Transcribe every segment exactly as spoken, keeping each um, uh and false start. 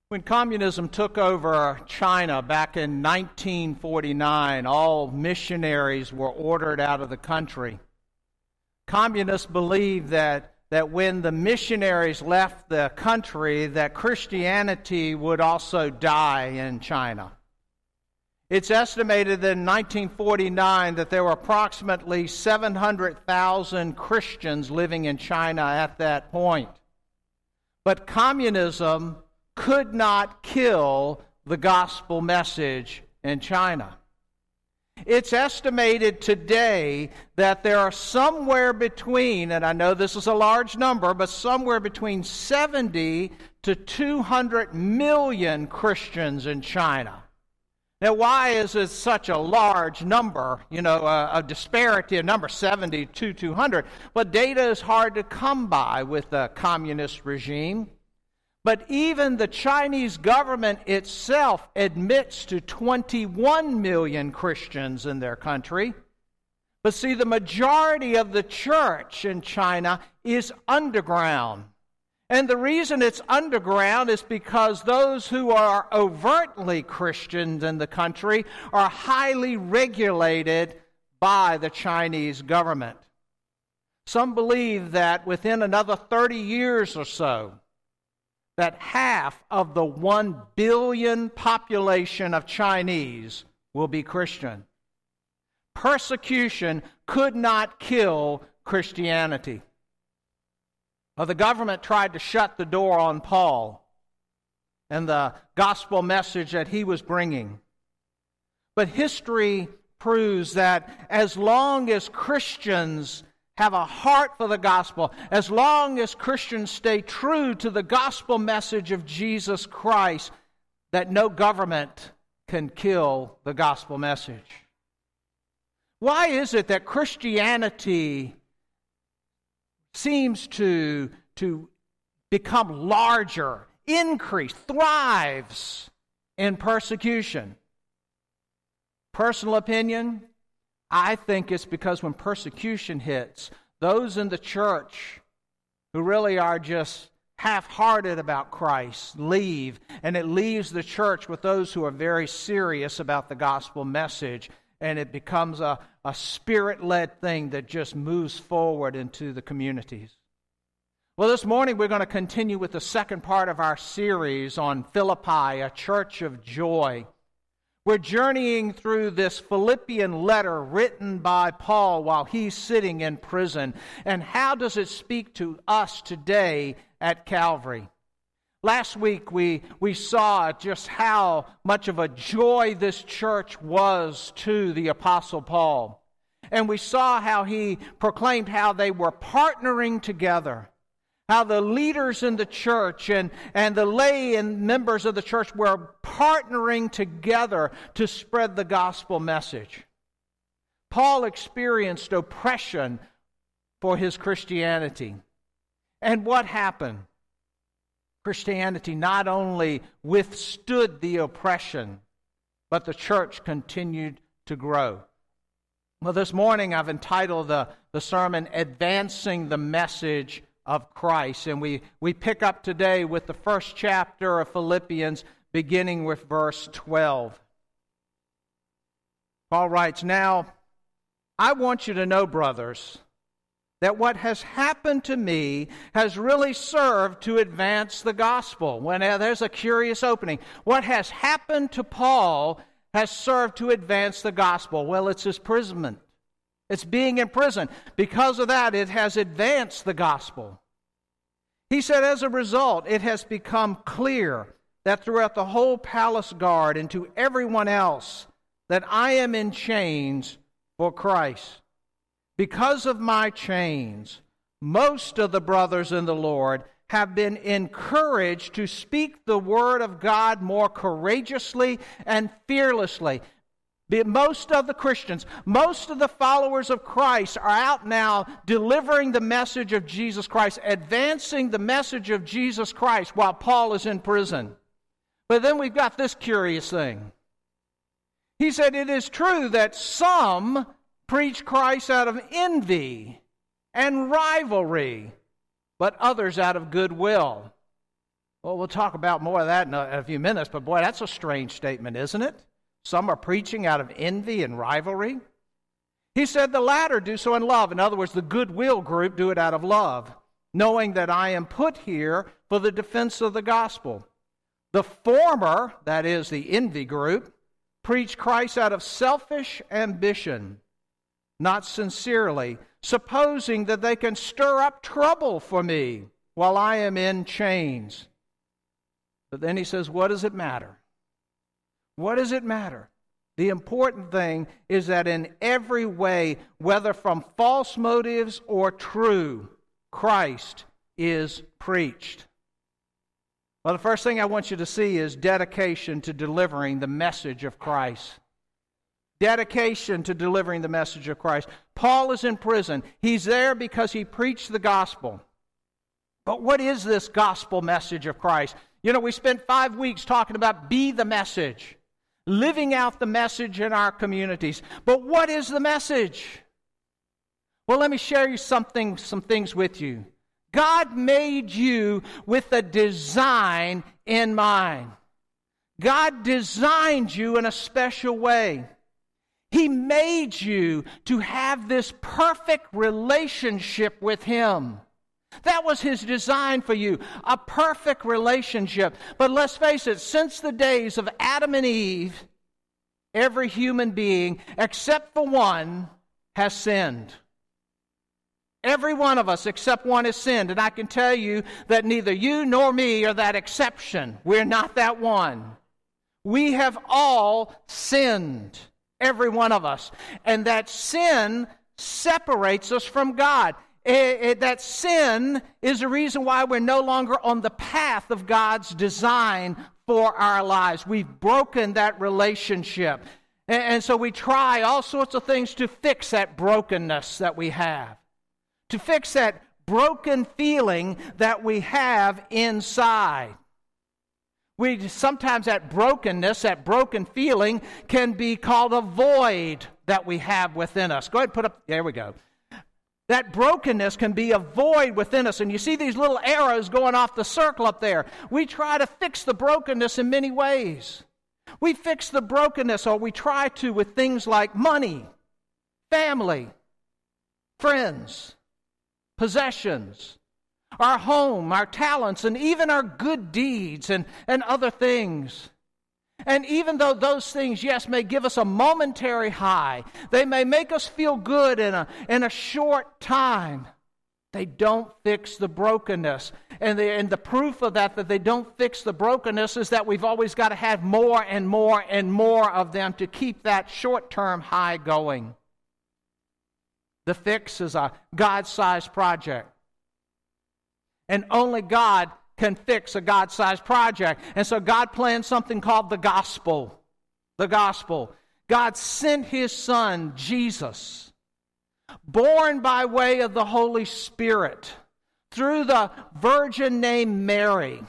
When communism took over China back in nineteen forty-nine, all missionaries were ordered out of the country. Communists believed that, that when the missionaries left the country, that Christianity would also die in China. It's estimated that in nineteen forty-nine that there were approximately seven hundred thousand Christians living in China at that point. But communism could not kill the gospel message in China. It's estimated today that there are somewhere between, and I know this is a large number, but somewhere between seventy to two hundred million Christians in China. Now, why is it such a large number, you know, a, a disparity of number seventy to two hundred? Well, data is hard to come by with the communist regime. But even the Chinese government itself admits to twenty-one million Christians in their country. But see, the majority of the church in China is underground. And the reason it's underground is because those who are overtly Christians in the country are highly regulated by the Chinese government. Some believe that within another thirty years or so, that half of the one billion population of Chinese will be Christian. Persecution could not kill Christianity. Well, the government tried to shut the door on Paul and the gospel message that he was bringing. But history proves that as long as Christians have a heart for the gospel, as long as Christians stay true to the gospel message of Jesus Christ, that no government can kill the gospel message. Why is it that Christianity seems to, to become larger, increase, thrives in persecution? Personal opinion? I think it's because when persecution hits, those in the church who really are just half-hearted about Christ leave, and it leaves the church with those who are very serious about the gospel message, and it becomes a, a spirit-led thing that just moves forward into the communities. Well, this morning we're going to continue with the second part of our series on Philippi, a church of joy. We're journeying through this Philippian letter written by Paul while he's sitting in prison. And how does it speak to us today at Calvary? Last week we, we saw just how much of a joy this church was to the Apostle Paul. And we saw how he proclaimed how they were partnering together. How the leaders in the church and, and the lay and members of the church were partnering together to spread the gospel message. Paul experienced oppression for his Christianity. And what happened? Christianity not only withstood the oppression, but the church continued to grow. Well, this morning I've entitled the, the sermon, Advancing the Message of Christ. And we, we pick up today with the first chapter of Philippians, beginning with verse twelve. Paul writes, "Now, I want you to know, brothers, that what has happened to me has really served to advance the gospel." Well, now there's a curious opening. What has happened to Paul has served to advance the gospel. Well, it's his imprisonment. It's being in prison. Because of that, it has advanced the gospel. He said, as a result, it has become clear that throughout the whole palace guard and to everyone else that I am in chains for Christ. Because of my chains, most of the brothers in the Lord have been encouraged to speak the word of God more courageously and fearlessly. Most of the Christians, most of the followers of Christ are out now delivering the message of Jesus Christ, advancing the message of Jesus Christ while Paul is in prison. But then we've got this curious thing. He said, it is true that some preach Christ out of envy and rivalry, but others out of goodwill. Well, we'll talk about more of that in a, in a few minutes, but boy, that's a strange statement, isn't it? Some are preaching out of envy and rivalry. He said the latter do so in love. In other words, the goodwill group do it out of love, knowing that I am put here for the defense of the gospel. The former, that is the envy group, preach Christ out of selfish ambition, not sincerely, supposing that they can stir up trouble for me while I am in chains. But then he says, what does it matter? What does it matter? The important thing is that in every way, whether from false motives or true, Christ is preached. Well, the first thing I want you to see is dedication to delivering the message of Christ. Dedication to delivering the message of Christ. Paul is in prison. He's there because he preached the gospel. But what is this gospel message of Christ? You know, we spent five weeks talking about be the message, living out the message in our communities. But what is the message? Well, let me share you something, some things with you. God made you with a design in mind. God designed you in a special way. He made you to have this perfect relationship with Him. That was His design for you, a perfect relationship. But let's face it, since the days of Adam and Eve, every human being, except for one, has sinned. Every one of us, except one, has sinned. And I can tell you that neither you nor me are that exception. We're not that one. We have all sinned, every one of us. And that sin separates us from God. It, it, that sin is the reason why we're no longer on the path of God's design for our lives. We've broken that relationship. And, and so we try all sorts of things to fix that brokenness that we have. To fix that broken feeling that we have inside. We sometimes that brokenness, that broken feeling can be called a void that we have within us. Go ahead and put up, there we go. That brokenness can be a void within us. And you see these little arrows going off the circle up there. We try to fix the brokenness in many ways. We fix the brokenness, or we try to, with things like money, family, friends, possessions, our home, our talents, and even our good deeds and, and other things. And even though those things, yes, may give us a momentary high, they may make us feel good in a, in a short time, they don't fix the brokenness. And the, and the proof of that, that they don't fix the brokenness, is that we've always got to have more and more and more of them to keep that short-term high going. The fix is a God-sized project. And only God can fix a God-sized project. And so God planned something called the gospel. The gospel. God sent His Son, Jesus, born by way of the Holy Spirit, through the virgin named Mary.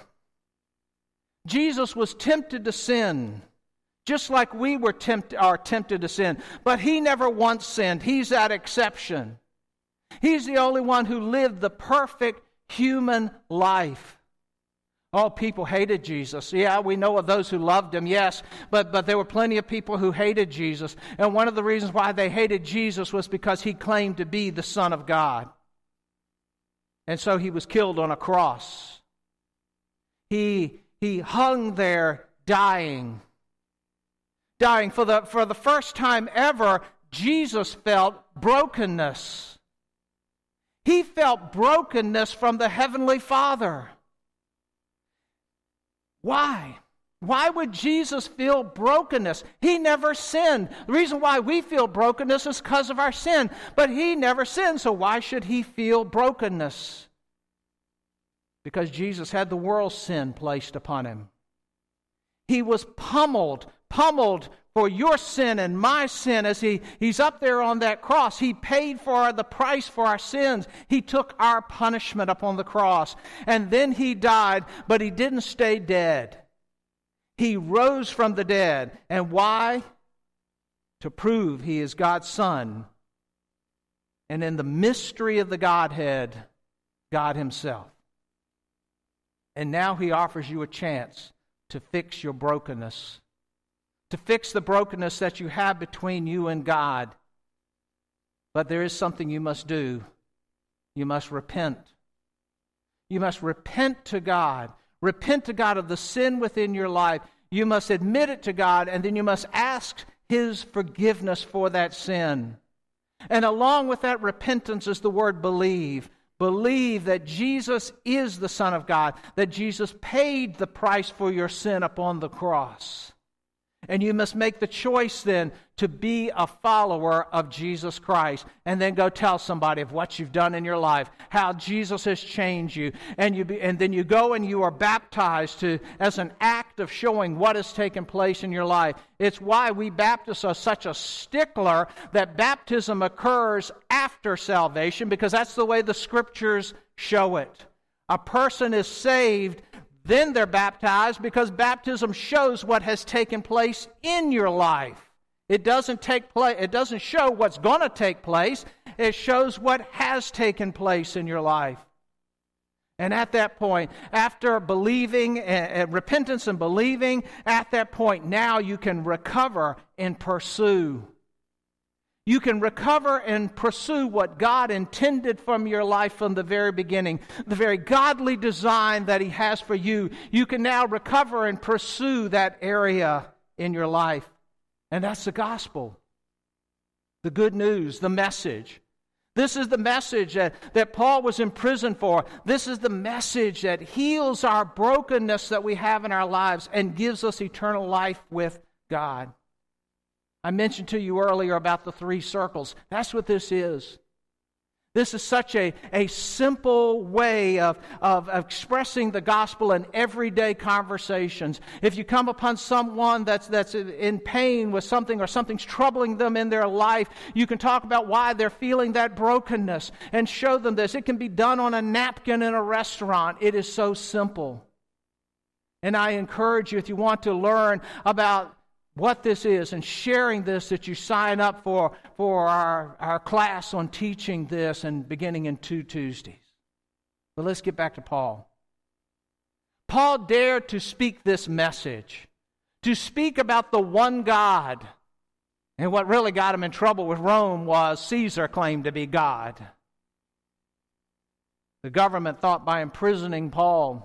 Jesus was tempted to sin, just like we were tempt, are tempted to sin. But He never once sinned. He's that exception. He's the only one who lived the perfect human life. Oh, people hated Jesus. Yeah, we know of those who loved Him, yes. But, but there were plenty of people who hated Jesus. And one of the reasons why they hated Jesus was because He claimed to be the Son of God. And so He was killed on a cross. He, he hung there dying. Dying. For the, for the first time ever, Jesus felt brokenness. He felt brokenness from the Heavenly Father. Why? Why would Jesus feel brokenness? He never sinned. The reason why we feel brokenness is because of our sin. But He never sinned, so why should He feel brokenness? Because Jesus had the world's sin placed upon Him. He was pummeled, pummeled for your sin and my sin as he, He's up there on that cross. He paid for the price for our sins. He took our punishment upon the cross. And then He died, but He didn't stay dead. He rose from the dead. And why? To prove He is God's Son. And in the mystery of the Godhead, God Himself. And now he offers you a chance to fix your brokenness, to fix the brokenness that you have between you and God. But there is something you must do. You must repent. You must repent to God. Repent to God of the sin within your life. You must admit it to God, and then you must ask His forgiveness for that sin. And along with that repentance is the word believe. Believe that Jesus is the Son of God, that Jesus paid the price for your sin upon the cross. And you must make the choice then to be a follower of Jesus Christ. And then go tell somebody of what you've done in your life, how Jesus has changed you. And you be, and then you go and you are baptized to as an act of showing what has taken place in your life. It's why we Baptists are such a stickler that baptism occurs after salvation, because that's the way the Scriptures show it. A person is saved, then they're baptized, because baptism shows what has taken place in your life. It doesn't take place. It doesn't show what's going to take place. It shows what has taken place in your life. And at that point, after believing, uh, repentance and believing, at that point, now you can recover and pursue. You can recover and pursue what God intended from your life from the very beginning. The very godly design that He has for you. You can now recover and pursue that area in your life. And that's the gospel. The good news, the message. This is the message that, that Paul was in prison for. This is the message that heals our brokenness that we have in our lives and gives us eternal life with God. I mentioned to you earlier about the three circles. That's what this is. This is such a, a simple way of, of, of expressing the gospel in everyday conversations. If you come upon someone that's, that's in pain with something, or something's troubling them in their life, you can talk about why they're feeling that brokenness and show them this. It can be done on a napkin in a restaurant. It is so simple. And I encourage you, if you want to learn about what this is and sharing this, that you sign up for, for our, our class on teaching this and beginning in two Tuesdays. But let's get back to Paul. Paul dared to speak this message, to speak about the one God. And what really got him in trouble with Rome was Caesar claimed to be God. The government thought by imprisoning Paul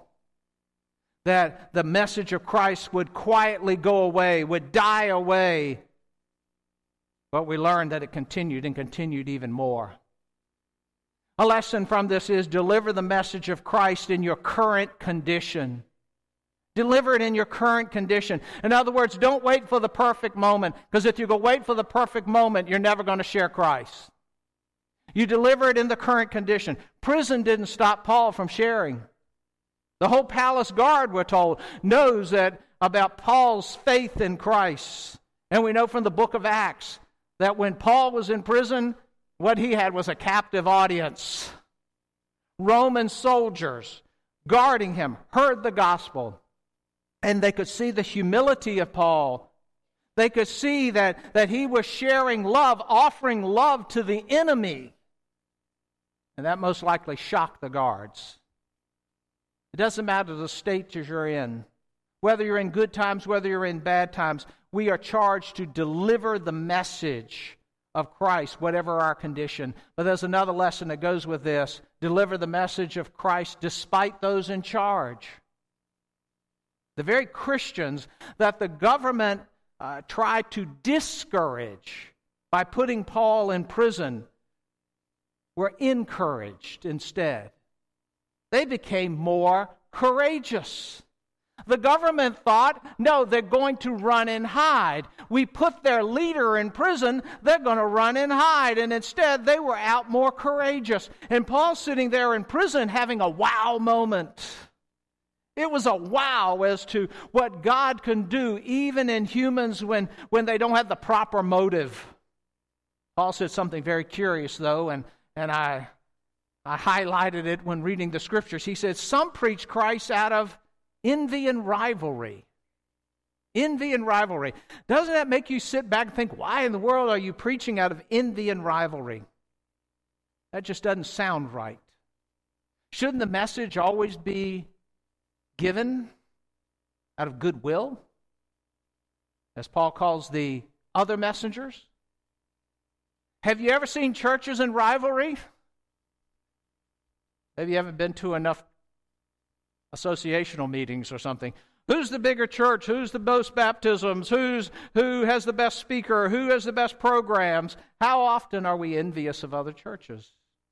that the message of Christ would quietly go away, would die away. But we learned that it continued and continued even more. A lesson from this is deliver the message of Christ in your current condition. Deliver it in your current condition. In other words, don't wait for the perfect moment, because if you go wait for the perfect moment, you're never going to share Christ. You deliver it in the current condition. Prison didn't stop Paul from sharing. The whole palace guard, we're told, knows that about Paul's faith in Christ. And we know from the book of Acts that when Paul was in prison, what he had was a captive audience. Roman soldiers guarding him heard the gospel, and they could see the humility of Paul. They could see that, that he was sharing love, offering love to the enemy. And that most likely shocked the guards. It doesn't matter the state you're in. Whether you're in good times, whether you're in bad times, we are charged to deliver the message of Christ, whatever our condition. But there's another lesson that goes with this. Deliver the message of Christ despite those in charge. The very Christians that the government uh, tried to discourage by putting Paul in prison were encouraged instead. They became more courageous. The government thought, no, they're going to run and hide. We put their leader in prison, they're going to run and hide. And instead, they were out more courageous. And Paul's sitting there in prison having a wow moment. It was a wow as to what God can do, even in humans when, when they don't have the proper motive. Paul said something very curious, though, and, and I... I highlighted it when reading the Scriptures. He said, some preach Christ out of envy and rivalry. Envy and rivalry. Doesn't that make you sit back and think, why in the world are you preaching out of envy and rivalry? That just doesn't sound right. Shouldn't the message always be given out of goodwill, as Paul calls the other messengers? Have you ever seen churches in rivalry? Maybe you haven't been to enough associational meetings or something. Who's the bigger church? Who's the most baptisms? Who's who has the best speaker? Who has the best programs? How often are we envious of other churches?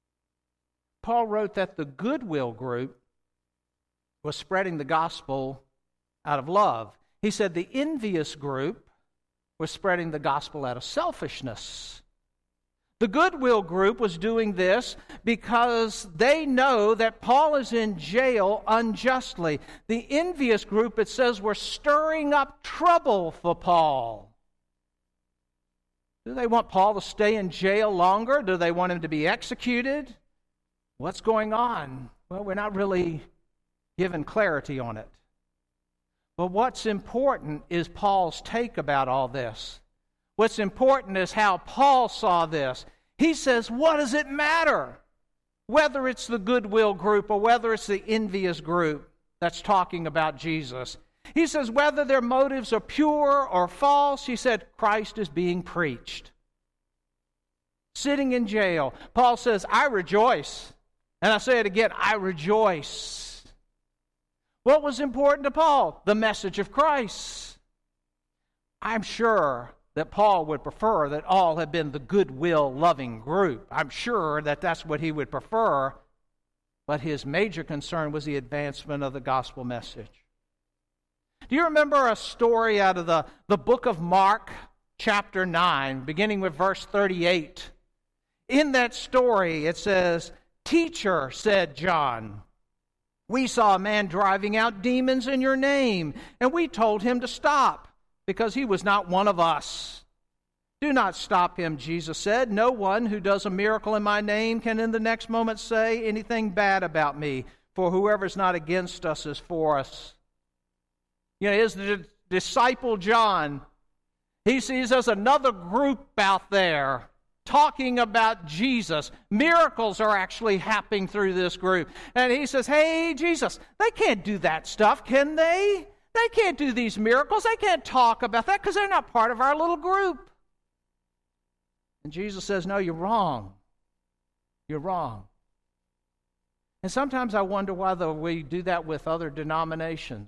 Paul wrote that the Goodwill group was spreading the gospel out of love. He said the envious group was spreading the gospel out of selfishness. The Goodwill group was doing this because they know that Paul is in jail unjustly. The envious group, it says, were stirring up trouble for Paul. Do they want Paul to stay in jail longer? Do they want him to be executed? What's going on? Well, we're not really given clarity on it. But what's important is Paul's take about all this. What's important is how Paul saw this. He says, what does it matter? Whether it's the Goodwill group or whether it's the envious group that's talking about Jesus. He says, whether their motives are pure or false, he said, Christ is being preached. Sitting in jail, Paul says, I rejoice. And I say it again, I rejoice. What was important to Paul? The message of Christ. I'm sure that Paul would prefer that all had been the goodwill loving group. I'm sure that that's what he would prefer, but his major concern was the advancement of the gospel message. Do you remember a story out of the, the book of Mark, chapter nine, beginning with verse thirty-eight? In that story, it says, "Teacher," said John, "we saw a man driving out demons in your name, and we told him to stop, because he was not one of us." "Do not stop him," Jesus said. "No one who does a miracle in my name can in the next moment say anything bad about me, for whoever's not against us is for us." You know, his d- disciple John, he sees there's another group out there talking about Jesus. Miracles are actually happening through this group. And he says, hey, Jesus, they can't do that stuff, can they? They can't do these miracles. They can't talk about that because they're not part of our little group. And Jesus says, no, you're wrong. You're wrong. And sometimes I wonder whether we do that with other denominations.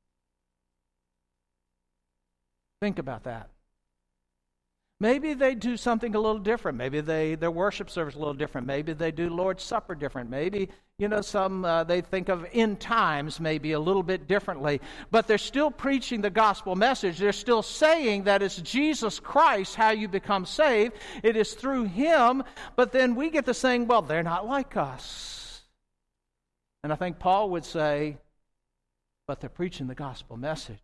Think about that. Maybe they do something a little different. Maybe they their worship service a little different. Maybe they do Lord's Supper different. Maybe, you know, some uh, they think of end times maybe a little bit differently. But they're still preaching the gospel message. They're still saying that it's Jesus Christ how you become saved. It is through Him. But then we get to saying, well, they're not like us. And I think Paul would say, but they're preaching the gospel message.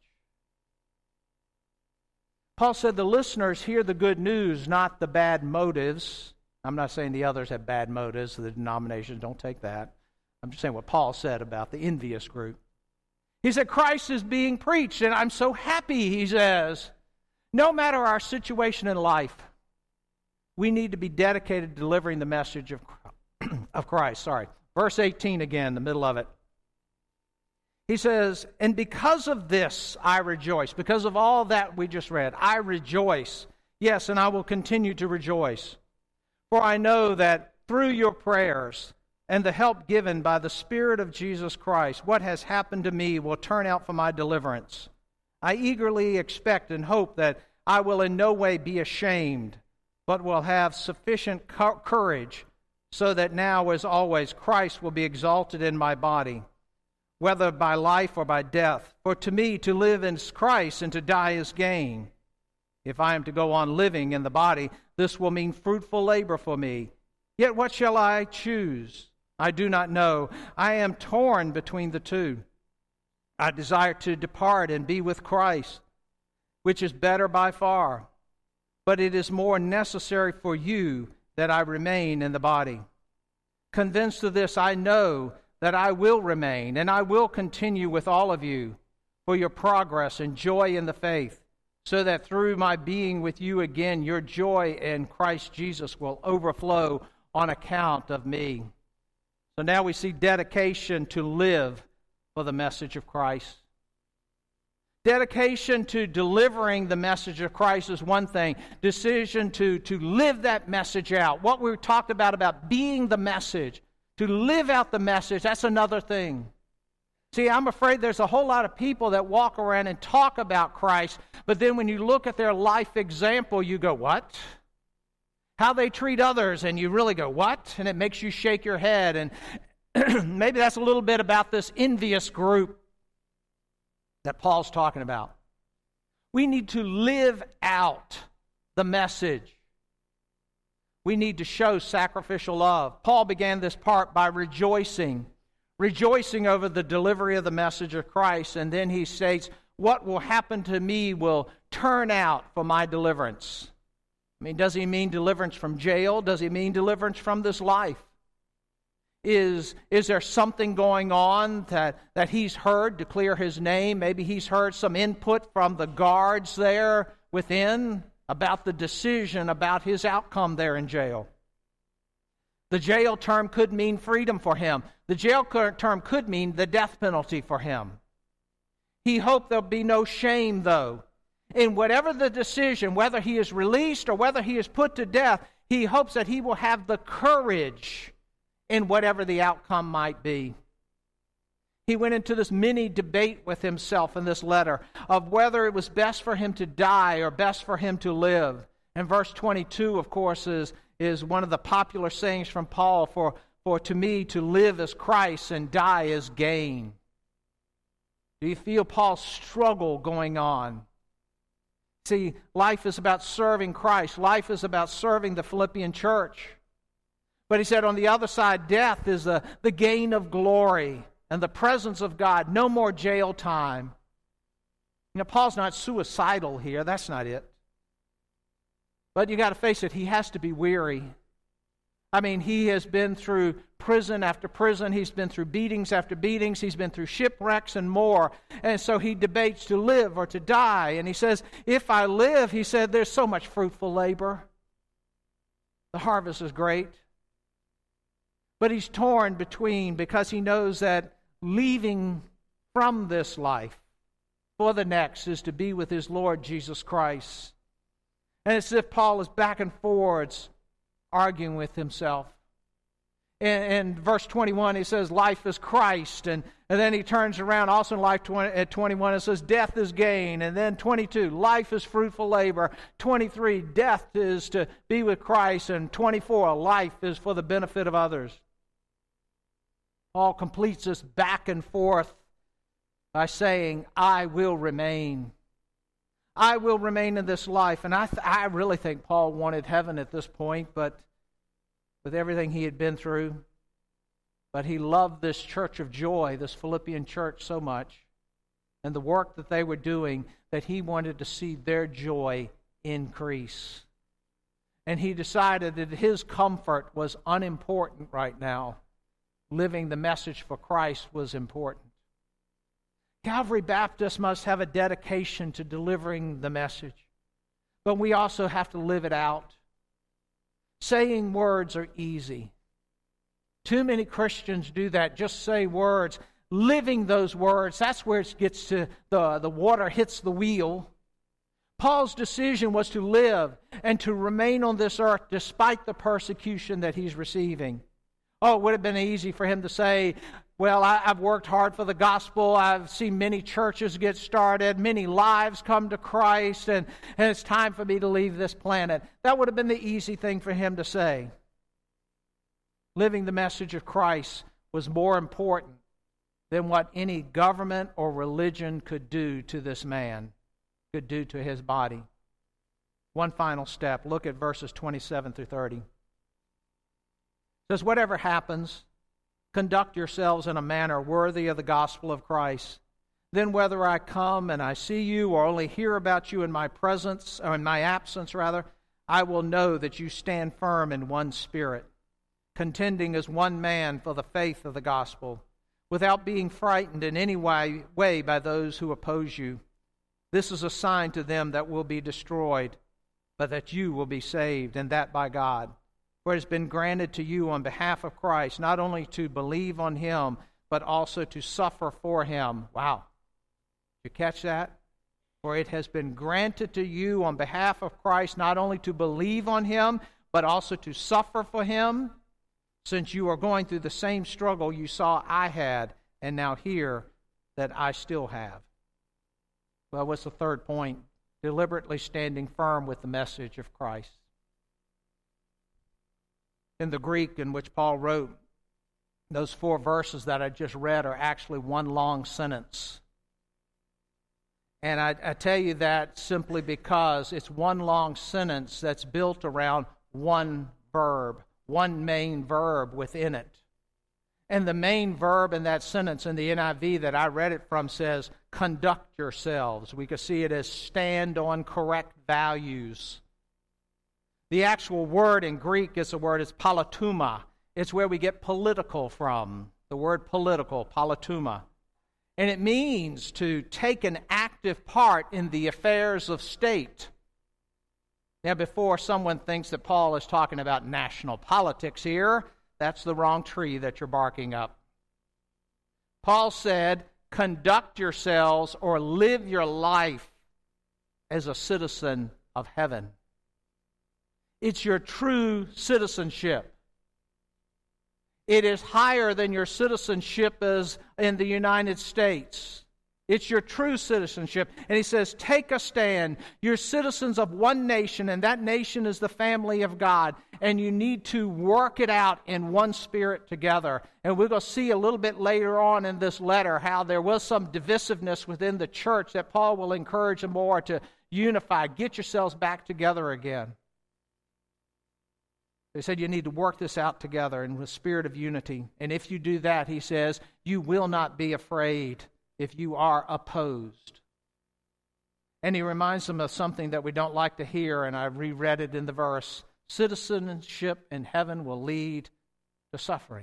Paul said the listeners hear the good news, not the bad motives. I'm not saying the others have bad motives, the denominations, don't take that. I'm just saying what Paul said about the envious group. He said, Christ is being preached, and I'm so happy, he says. No matter our situation in life, we need to be dedicated to delivering the message of, of Christ. Sorry. Verse eighteen again, the middle of it. He says, and because of this I rejoice. Because of all that we just read, I rejoice. Yes, and I will continue to rejoice. For I know that through your prayers and the help given by the Spirit of Jesus Christ, what has happened to me will turn out for my deliverance. I eagerly expect and hope that I will in no way be ashamed, but will have sufficient courage, so that now as always Christ will be exalted in my body, whether by life or by death. For to me to live is Christ, and to die is gain. If I am to go on living in the body, this will mean fruitful labor for me. Yet what shall I choose? I do not know. I am torn between the two. I desire to depart and be with Christ, which is better by far. But it is more necessary for you that I remain in the body. Convinced of this, I know that I will remain, and I will continue with all of you for your progress and joy in the faith, so that through my being with you again, your joy in Christ Jesus will overflow on account of me. So now we see dedication to live for the message of Christ. Dedication to delivering the message of Christ is one thing. Decision to, to live that message out. What we talked about, about being the message, to live out the message, that's another thing. See, I'm afraid there's a whole lot of people that walk around and talk about Christ, but then when you look at their life example, you go, what? How they treat others, and you really go, what? And it makes you shake your head. And maybe that's a little bit about this envious group that Paul's talking about. We need to live out the message. We need to show sacrificial love. Paul began this part by rejoicing, rejoicing over the delivery of the message of Christ, and then he states, what will happen to me will turn out for my deliverance. I mean, does he mean deliverance from jail? Does he mean deliverance from this life? Is, is there something going on that, that he's heard to clear his name? Maybe he's heard some input from the guards there within about the decision about his outcome there in jail. The jail term could mean freedom for him. The jail term could mean the death penalty for him. He hoped there'll be no shame, though. In whatever the decision, whether he is released or whether he is put to death, he hopes that he will have the courage in whatever the outcome might be. He went into this mini debate with himself in this letter of whether it was best for him to die or best for him to live. And verse twenty-two, of course, is, is one of the popular sayings from Paul, for, for to me to live is Christ and die is gain. Do you feel Paul's struggle going on? See, life is about serving Christ. Life is about serving the Philippian church. But he said on the other side, death is the, the gain of glory and the presence of God. No more jail time. You know, Paul's not suicidal here. That's not it. But you got to face it, he has to be weary. I mean, he has been through prison after prison. He's been through beatings after beatings. He's been through shipwrecks and more. And so he debates to live or to die. And he says, if I live, he said, there's so much fruitful labor. The harvest is great. But he's torn between, because he knows that leaving from this life for the next is to be with his Lord Jesus Christ. And it's as if Paul is back and forwards arguing with himself. In, in verse twenty-one, he says, life is Christ. And, and then he turns around also in life twenty, at twenty-one and says, death is gain. And then twenty-two, life is fruitful labor. twenty-three, death is to be with Christ. And twenty-four, life is for the benefit of others. Paul completes this back and forth by saying, I will remain. I will remain in this life. And I, th- I really think Paul wanted heaven at this point, but with everything he had been through. But he loved this church of joy, this Philippian church, so much, and the work that they were doing, that he wanted to see their joy increase. And he decided that his comfort was unimportant right now. Living the message for Christ was important. Calvary Baptist must have a dedication to delivering the message, but we also have to live it out. Saying words are easy. Too many Christians do that, just say words. Living those words, that's where it gets to, the, the water hits the wheel. Paul's decision was to live and to remain on this earth despite the persecution that he's receiving. Oh, it would have been easy for him to say, well, I, I've worked hard for the gospel. I've seen many churches get started, many lives come to Christ, and, and it's time for me to leave this planet. That would have been the easy thing for him to say. Living the message of Christ was more important than what any government or religion could do to this man, could do to his body. One final step. Look at verses twenty-seven through thirty. It says, whatever happens, conduct yourselves in a manner worthy of the gospel of Christ. Then whether I come and I see you or only hear about you in my presence, or in my absence rather, I will know that you stand firm in one spirit, contending as one man for the faith of the gospel, without being frightened in any way, way by those who oppose you. This is a sign to them that will be destroyed, but that you will be saved, and that by God. For it has been granted to you on behalf of Christ, not only to believe on him, but also to suffer for him. Wow. Did you catch that? For it has been granted to you on behalf of Christ not only to believe on him, but also to suffer for him, since you are going through the same struggle you saw I had, and now hear that I still have. Well, what's the third point? Deliberately standing firm with the message of Christ. In the Greek in which Paul wrote, those four verses that I just read are actually one long sentence. And I, I tell you that simply because it's one long sentence that's built around one verb, one main verb within it. And the main verb in that sentence in the N I V that I read it from says, conduct yourselves. We could see it as stand on correct values. The actual word in Greek is the word is politeuma. It's where we get political from. The word political, politeuma. And it means to take an active part in the affairs of state. Now, before someone thinks that Paul is talking about national politics here, that's the wrong tree that you're barking up. Paul said, conduct yourselves or live your life as a citizen of heaven. It's your true citizenship. It is higher than your citizenship as in the United States. It's your true citizenship. And he says, take a stand. You're citizens of one nation, and that nation is the family of God. And you need to work it out in one spirit together. And we're going to see a little bit later on in this letter how there was some divisiveness within the church that Paul will encourage them more to unify. Get yourselves back together again. He said you need to work this out together in the spirit of unity. And if you do that, he says, you will not be afraid if you are opposed. And he reminds them of something that we don't like to hear, and I reread it in the verse. Citizenship in heaven will lead to suffering.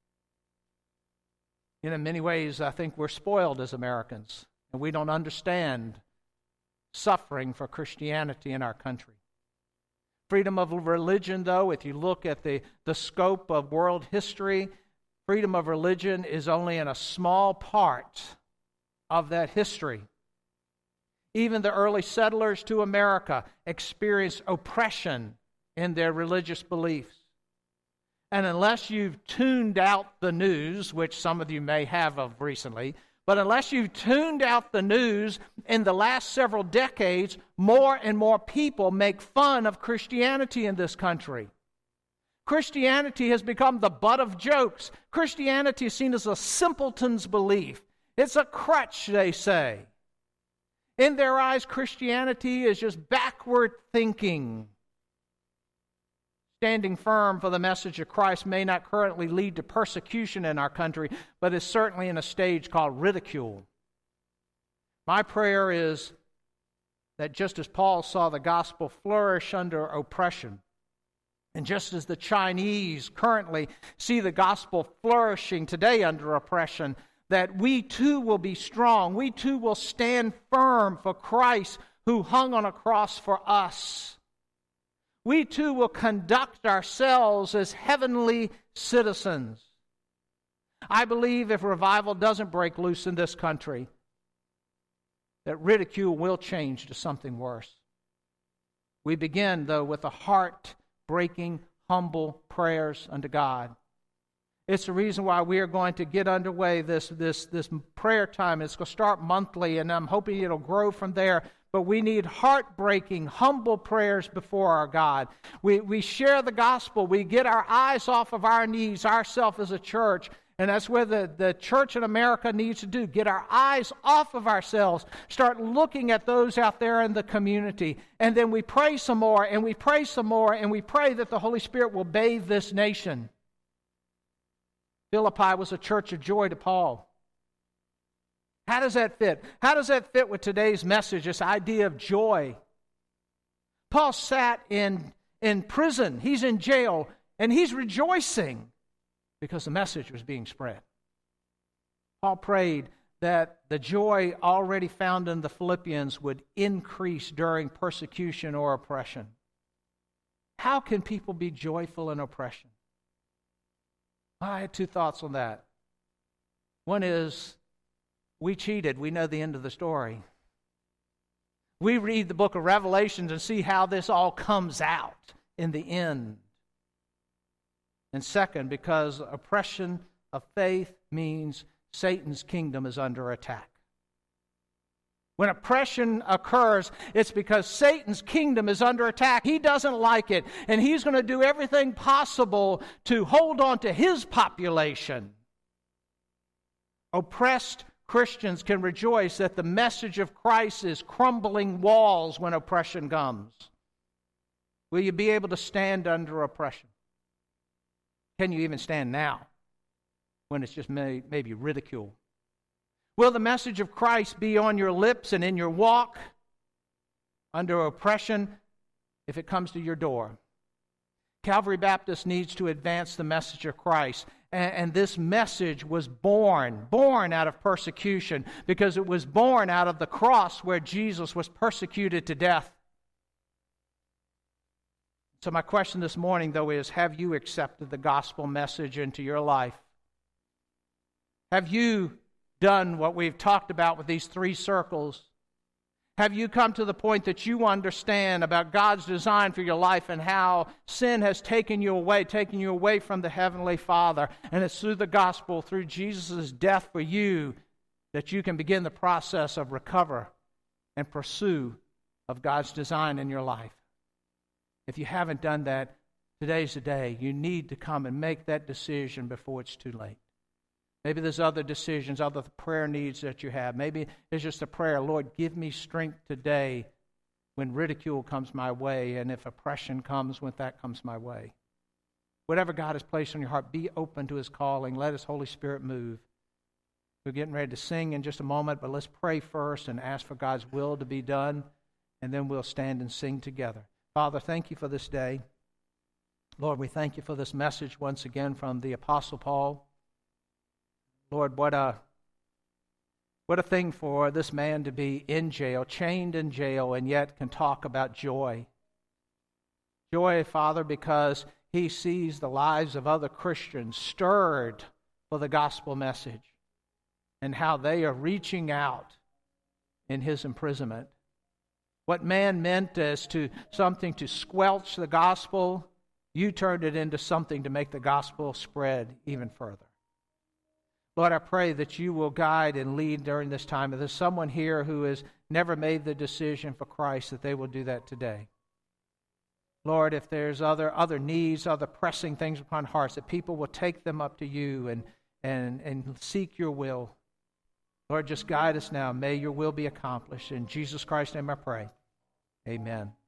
You know, in many ways, I think we're spoiled as Americans, and we don't understand suffering for Christianity in our country. Freedom of religion, though, if you look at the, the scope of world history, freedom of religion is only in a small part of that history. Even the early settlers to America experienced oppression in their religious beliefs. And unless you've tuned out the news, which some of you may have of recently, but unless you've tuned out the news, in the last several decades, more and more people make fun of Christianity in this country. Christianity has become the butt of jokes. Christianity is seen as a simpleton's belief. It's a crutch, they say. In their eyes, Christianity is just backward thinking. Standing firm for the message of Christ may not currently lead to persecution in our country, but is certainly in a stage called ridicule. My prayer is that just as Paul saw the gospel flourish under oppression, and just as the Chinese currently see the gospel flourishing today under oppression, that we too will be strong. We too will stand firm for Christ who hung on a cross for us. We too will conduct ourselves as heavenly citizens. I believe if revival doesn't break loose in this country, that ridicule will change to something worse. We begin, though, with the heart-breaking, humble prayers unto God. It's the reason why we are going to get underway this, this, this prayer time. It's going to start monthly, and I'm hoping it'll grow from there. But we need heartbreaking, humble prayers before our God. We, we share the gospel. We get our eyes off of our needs, ourselves as a church. And that's where the, the church in America needs to do. Get our eyes off of ourselves. Start looking at those out there in the community. And then we pray some more, and we pray some more, and we pray that the Holy Spirit will bathe this nation. Philippi was a church of joy to Paul. How does that fit? How does that fit with today's message, this idea of joy? Paul sat in, in prison. He's in jail, and he's rejoicing because the message was being spread. Paul prayed that the joy already found in the Philippians would increase during persecution or oppression. How can people be joyful in oppression? I had two thoughts on that. One is, we cheated. We know the end of the story. We read the book of Revelations and see how this all comes out in the end. And second, because oppression of faith means Satan's kingdom is under attack. When oppression occurs, it's because Satan's kingdom is under attack. He doesn't like it, and he's going to do everything possible to hold on to his population. Oppressed Christians can rejoice that the message of Christ is crumbling walls when oppression comes. Will you be able to stand under oppression? Can you even stand now when it's just may, maybe ridicule? Will the message of Christ be on your lips and in your walk under oppression if it comes to your door? Calvary Baptist needs to advance the message of Christ. And, and this message was born, born out of persecution, because it was born out of the cross where Jesus was persecuted to death. So my question this morning, though, is, have you accepted the gospel message into your life? Have you done what we've talked about with these three circles? Have you come to the point that you understand about God's design for your life and how sin has taken you away, taken you away from the Heavenly Father? And it's through the gospel, through Jesus' death for you, that you can begin the process of recover and pursue of God's design in your life. If you haven't done that, today's the day. You need to come and make that decision before it's too late. Maybe there's other decisions, other prayer needs that you have. Maybe it's just a prayer, Lord, give me strength today when ridicule comes my way, and if oppression comes, when that comes my way. Whatever God has placed on your heart, be open to His calling. Let His Holy Spirit move. We're getting ready to sing in just a moment, but let's pray first and ask for God's will to be done, and then we'll stand and sing together. Father, thank you for this day. Lord, we thank you for this message once again from the Apostle Paul. Lord, what a what a thing for this man to be in jail, chained in jail, and yet can talk about joy. Joy, Father, because he sees the lives of other Christians stirred for the gospel message and how they are reaching out in his imprisonment. What man meant as to something to squelch the gospel, you turned it into something to make the gospel spread even further. Lord, I pray that you will guide and lead during this time. If there's someone here who has never made the decision for Christ, that they will do that today. Lord, if there's other other needs, other pressing things upon hearts, that people will take them up to you and, and, and seek your will. Lord, just guide us now. May your will be accomplished. In Jesus Christ's name I pray. Amen.